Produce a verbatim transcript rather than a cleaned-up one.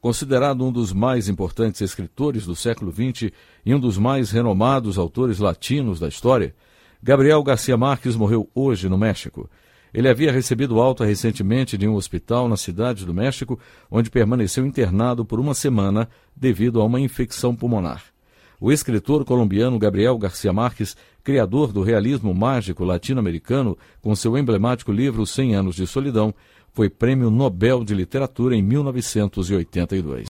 Considerado um dos mais importantes escritores do século vinte e um dos mais renomados autores latinos da história, Gabriel Garcia Márquez morreu hoje no México. Ele havia recebido alta recentemente de um hospital na cidade do México, onde permaneceu internado por uma semana devido a uma infecção pulmonar. O escritor colombiano Gabriel Garcia Márquez, criador do realismo mágico latino-americano, com seu emblemático livro Cem Anos de Solidão, foi Prêmio Nobel de Literatura em mil novecentos e oitenta e dois.